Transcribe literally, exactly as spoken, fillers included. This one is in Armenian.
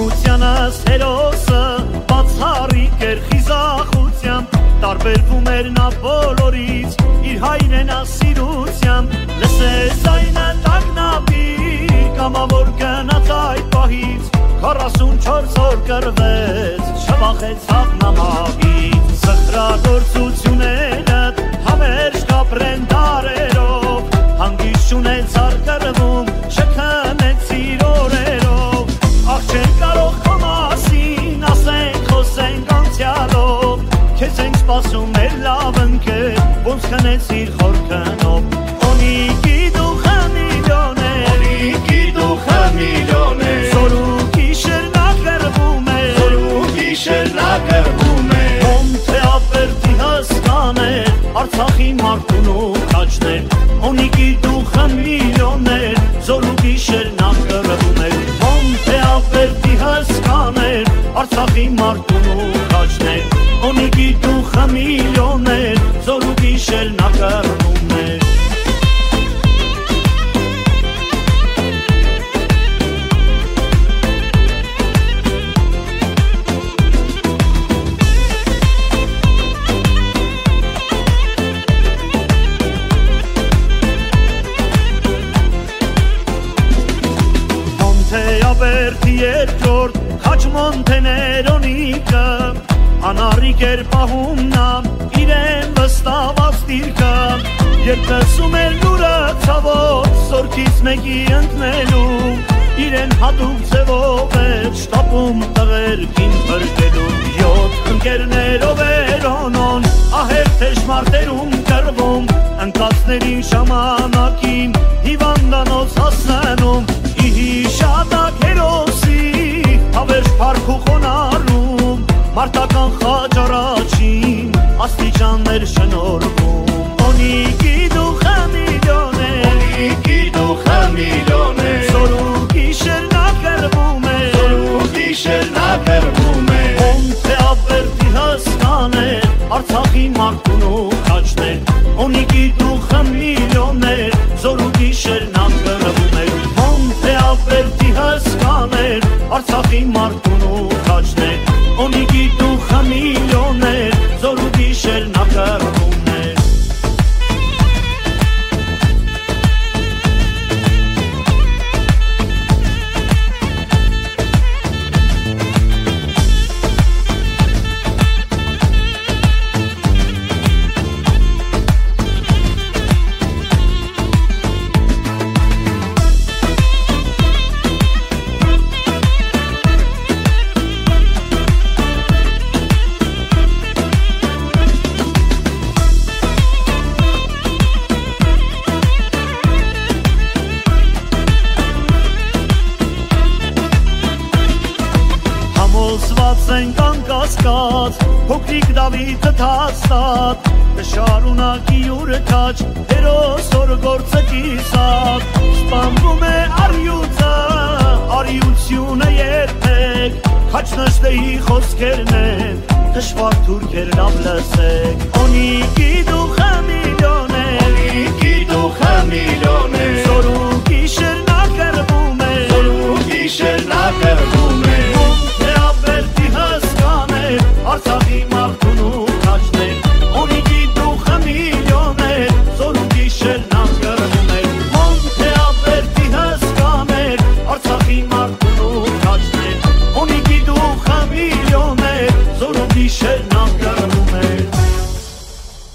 Ուրախությանս հերոսը բացառիկ էր խիզախությամբ, տարբերվում էր նա բոլորից իր հայրենասիրությամբ, լսես ձայնը տագնապի կամավոր գնաց այդ պահից, քառասունչորս օր կռվեց, չվախեցավ նամակից, սխրագործությունները հավերժ կապրեն դարերով, հանգիստ չունեցար կռվում, չքնեցիր օրերով, ախ չեն կարող քո մասին ասենք, խոսենք անցյալով, քեզ ենք սպասում մեր լավ ընկեր, ոնց քնեցիր խորքնով, օնիկի դուխը միլիոն է, օնիկի դուխը միլիոն է, զորու գիշեր նա կռվում է, զորու գիշեր նա կռվում է, ում թե ապերդի հսկաներ, Արցախի մարդուն ու քաչներ, օնիկի դուխը միլիոն է, զորու գիշեր նա կռվում է, ում թե ապերդի հսկաներ, Արցախի մարդուն ու քաչներ, օնիկի դուխը միլիոն է, զորու գիշեր նա կռվում է. Մոնթեաբերդի երկրորդ քաչ Մոնտեներոնիկը անառիկ էր պահում նա իրեն վստահված դիրքը, երբ լսում էր լուրը ցավոտ զորքից մեկի ընկնելու, իրեն հատուկ ձևով էր շտապում տղերքին փրկելու, յոթ ընկերներով էր օնոն ահեղ թեժ մարտերում կռվում, ընկածներին ժամանակին հիվանդանոց հասնում, ի հիշատակ հերոսի հավերժ փառք ու խոնարհում, մարտական խաչ առաջին աստիճաններ շնորհվում, օնիկի դուխը միլիոն է, օնիկի դուխը միլիոն է, զորու գիշեր նա կռվում է, զորու գիշեր նա կռվում է, ում թե ապերդի հսկաներ, Արցախի մարդուն ու քաչներ, օնիկի դուխը միլիոն է, զորու գիշեր նա կռվում է, ում թե ապերդի հսկաներ, Արցախի մարդուն ու քաչներ, օնիկի դուխը միլիոն է, զորու գիշեր նա կռվում է. Ենք անկասկած, փոքրիկ Դավիթը թաստատ, կշարունակի յուրը քաչ, հերոս օր գործը կիսատ, սպանվում է առյուծը, առյուծյունը երբեք, քաչ նշտեի խոսքերն են, դժվար թուրքեր լավ լսեք, օնիկի դուխը միլիոն է, օնիկի